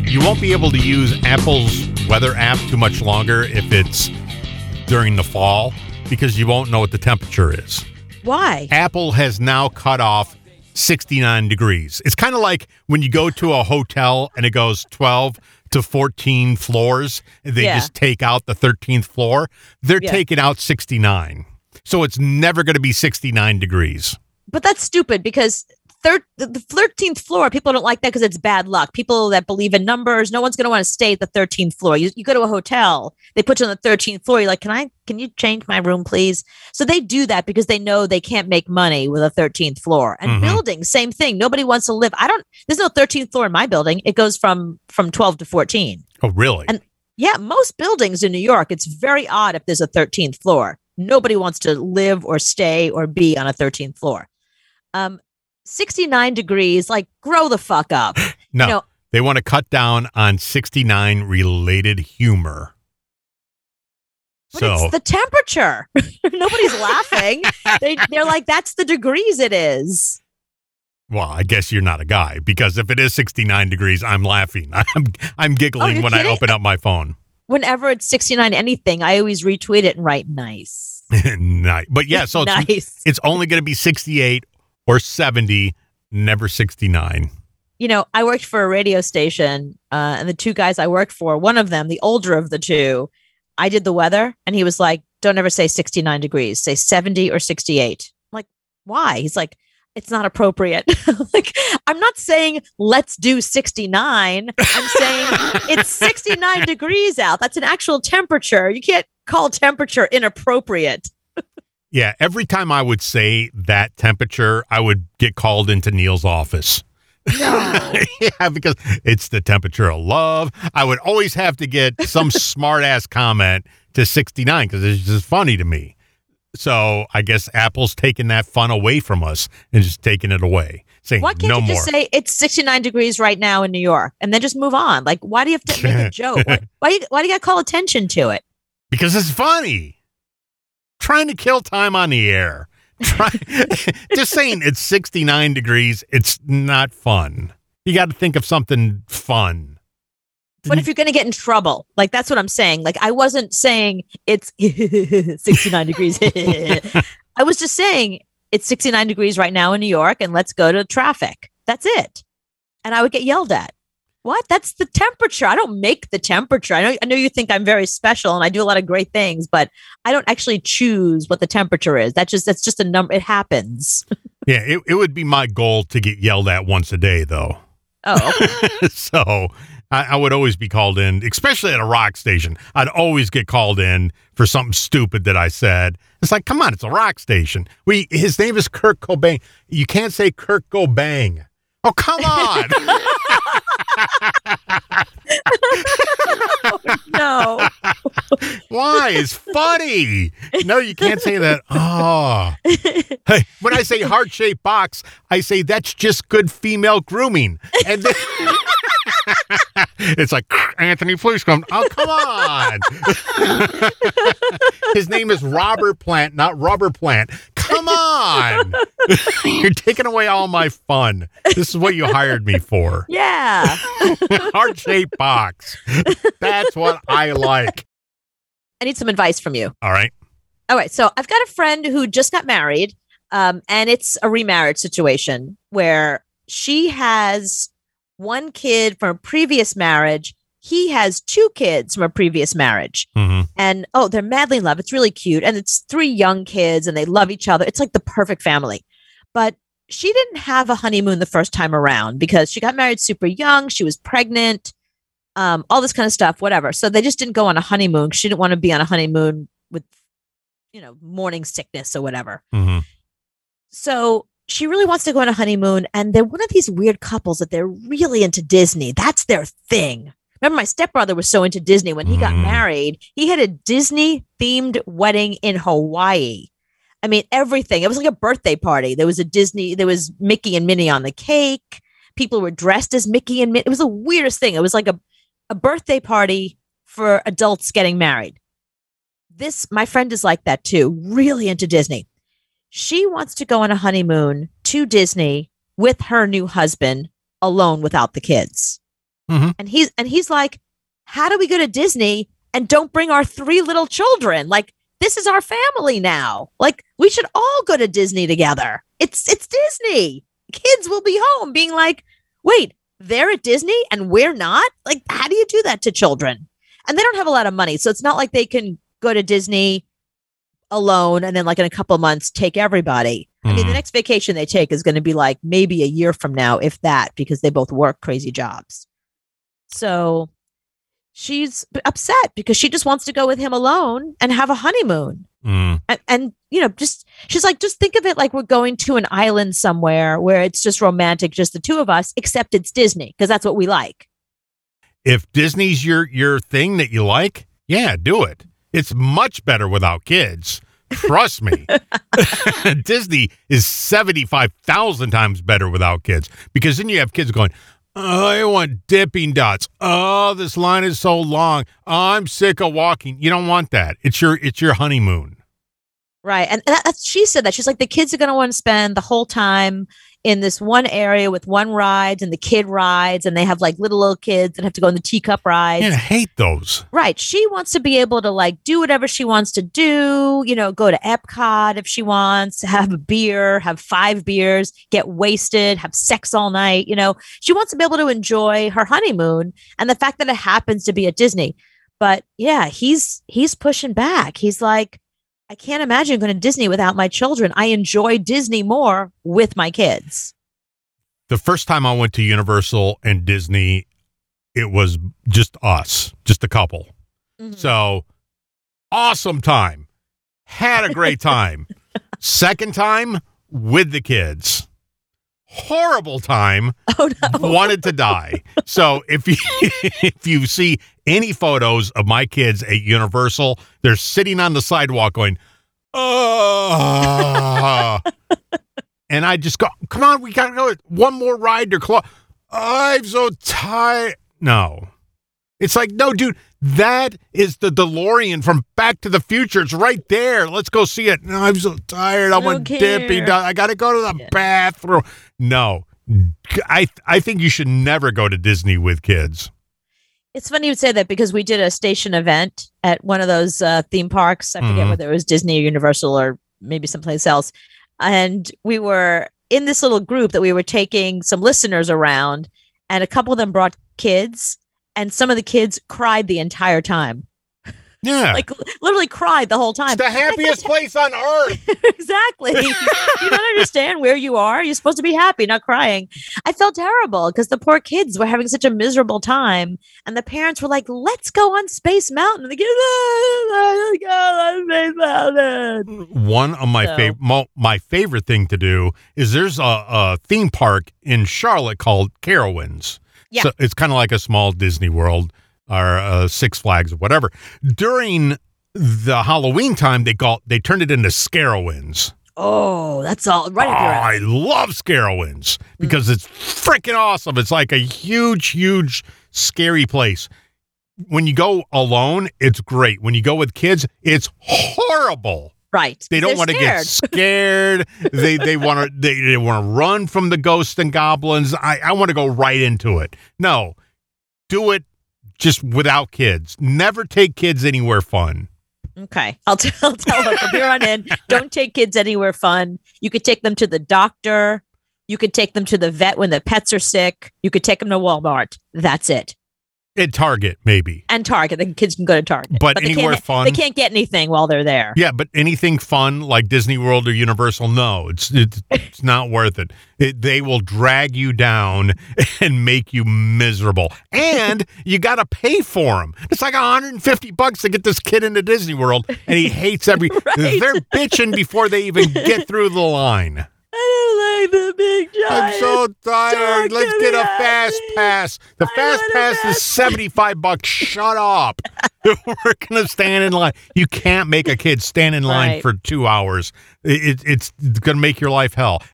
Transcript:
You won't be able to use Apple's weather app too much longer if it's during the fall because you won't know what the temperature is. Why? Apple has now cut off 69 degrees. It's kind of like when you go to a hotel and it goes 12 to 14 floors. They just take out the 13th floor. They're taking out 69. So it's never going to be 69 degrees. But that's stupid because the 13th floor, people don't like that because it's bad luck. People that believe in numbers, no one's going to want to stay at the 13th floor. You go to a hotel, they put you on the 13th floor. You're like, can you change my room, please? So they do that because they know they can't make money with a 13th floor. And buildings, same thing. Nobody wants to live. There's no 13th floor in my building. It goes from 12 to 14. Oh, really? And yeah, most buildings in New York, it's very odd if there's a 13th floor. Nobody wants to live or stay or be on a 13th floor. 69 degrees, like, grow the fuck up. No, they want to cut down on 69 related humor. But it's the temperature. Nobody's laughing. They're like, that's the degrees it is. Well, I guess you're not a guy because if it is 69 degrees, I'm laughing. I'm giggling when I open up my phone. Whenever it's 69 anything, I always retweet it and write nice. Nice. But yeah, so nice. It's only going to be 68 or 70, never 69. I worked for a radio station, and the two guys I worked for, one of them, the older of the two, I did the weather, and he was like, don't ever say 69 degrees, say 70 or 68. I'm like, why? He's like, it's not appropriate. Like, I'm not saying let's do 69. I'm saying it's 69 degrees out. That's an actual temperature. You can't call temperature inappropriate. Yeah, every time I would say that temperature, I would get called into Neil's office. No. Yeah, because it's the temperature of love. I would always have to get some smart-ass comment to 69 because it's just funny to me. So I guess Apple's taking that fun away from us and just taking it away, saying why can't no you more. Just say it's 69 degrees right now in New York and then just move on? Like, why do you have to make a joke? Why do you got to call attention to it? Because it's funny. Trying to kill time on the air. Just saying it's 69 degrees, it's not fun. You got to think of something fun. But if you're going to get in trouble, like, that's what I'm saying. Like, I wasn't saying it's 69 degrees. I was just saying it's 69 degrees right now in New York and let's go to traffic. That's it. And I would get yelled at. What? That's the temperature. I don't make the temperature. I know you think I'm very special and I do a lot of great things, but I don't actually choose what the temperature is. That's just a number. It happens. Yeah, it would be my goal to get yelled at once a day, though. Oh, okay. So I would always be called in, especially at a rock station. I'd always get called in for something stupid that I said. It's like, come on, it's a rock station. His name is Kurt Cobain. You can't say Kurt Cobain. Oh, come on. Oh, no. Why? It's funny. No, you can't say that. Oh. Hey, when I say heart-shaped box, I say that's just good female grooming. And then it's like Anthony Flushcomb. Oh, come on. His name is Robert Plant, not Rubber Plant. Come on. You're taking away all my fun. This is what you hired me for. Yeah. Heart-shaped box. That's what I like. I need some advice from you. All right. So I've got a friend who just got married, and it's a remarriage situation where she has one kid from a previous marriage. He has two kids from a previous marriage. Mm-hmm. And, they're madly in love. It's really cute. And it's three young kids and they love each other. It's like the perfect family. But she didn't have a honeymoon the first time around because she got married super young. She was pregnant, all this kind of stuff, whatever. So they just didn't go on a honeymoon. She didn't want to be on a honeymoon with, morning sickness or whatever. Mm-hmm. So she really wants to go on a honeymoon. And they're one of these weird couples that they're really into Disney. That's their thing. Remember, my stepbrother was so into Disney when he got married. He had a Disney-themed wedding in Hawaii. I mean, everything. It was like a birthday party. There was Mickey and Minnie on the cake. People were dressed as Mickey and Minnie. It was the weirdest thing. It was like a birthday party for adults getting married. My friend is like that too, really into Disney. She wants to go on a honeymoon to Disney with her new husband, alone without the kids. Mm-hmm. And he's like, how do we go to Disney and don't bring our 3 little children? Like, this is our family now. Like, we should all go to Disney together. It's Disney. Kids will be home being like, wait, they're at Disney and we're not? Like, how do you do that to children? And they don't have a lot of money. So it's not like they can go to Disney alone and then like in a couple of months take everybody. I mean, the next vacation they take is going to be like maybe a year from now, if that, because they both work crazy jobs. So she's upset because she just wants to go with him alone and have a honeymoon. And you know, she's like, just think of it like we're going to an island somewhere where it's just romantic, just the 2 of us, except it's Disney, because that's what we like. If Disney's your thing that you like, yeah, do it. It's much better without kids. Trust me. Disney is 75,000 times better without kids, because then you have kids going, oh, I want Dipping Dots. Oh, this line is so long. Oh, I'm sick of walking. You don't want that. It's your honeymoon. Right. And she said that. She's like, the kids are going to want to spend the whole time in this one area with one rides and the kid rides. And they have like little kids that have to go on the teacup rides. Yeah, I hate those. Right. She wants to be able to like do whatever she wants to do, you know, go to Epcot if she wants, have a beer, have 5 beers, get wasted, have sex all night. You know, she wants to be able to enjoy her honeymoon and the fact that it happens to be at Disney. But yeah, he's pushing back. He's like, I can't imagine going to Disney without my children. I enjoy Disney more with my kids. The first time I went to Universal and Disney, it was just us, just a couple. Mm-hmm. So awesome time. Had a great time. Second time with the kids. Horrible time. Oh, no. Wanted to die. So if you see any photos of my kids at Universal, they're sitting on the sidewalk going, oh. And I just go, come on, we got to go. One more ride to close. I'm so tired. No. It's like, no, dude, that is the DeLorean from Back to the Future. It's right there. Let's go see it. No, I'm so tired. I want Dippy. I got to go to the bathroom. No, I think you should never go to Disney with kids. It's funny you would say that because we did a station event at one of those theme parks. I forget whether it was Disney or Universal or maybe someplace else. And we were in this little group that we were taking some listeners around, and a couple of them brought kids. And some of the kids cried the entire time. Yeah. Like literally cried the whole time. It's the happiest place on earth. Exactly. You don't understand where you are. You're supposed to be happy, not crying. I felt terrible because the poor kids were having such a miserable time. And the parents were like, let's go on Space Mountain. And the kids, let's go on Space Mountain. One of my favorite thing to do is there's a theme park in Charlotte called Carowinds. Yeah. So it's kind of like a small Disney World or Six Flags or whatever. During the Halloween time, they turned it into Scarowinds. Oh, that's all right up your alley. I love Scarowinds because it's freaking awesome. It's like a huge, huge, scary place. When you go alone, it's great. When you go with kids, it's horrible. Right. They don't want to get scared. They want to run from the ghosts and goblins. I want to go right into it. No, do it just without kids. Never take kids anywhere fun. Okay. I'll tell them from here on in, don't take kids anywhere fun. You could take them to the doctor. You could take them to the vet when the pets are sick. You could take them to Walmart. That's it. At Target, maybe. And Target. The kids can go to Target. But anywhere fun? They can't get anything while they're there. Yeah, but anything fun like Disney World or Universal, no. It's not worth it. They will drag you down and make you miserable. And you got to pay for them. It's like $150 to get this kid into Disney World, and he hates every... Right. They're bitching before they even get through the line. I don't like the big giant. I'm so tired. Let's get a fast pass. The fast pass is $75. Shut up. We're going to stand in line. You can't make a kid stand in line for 2 hours. It's going to make your life hell.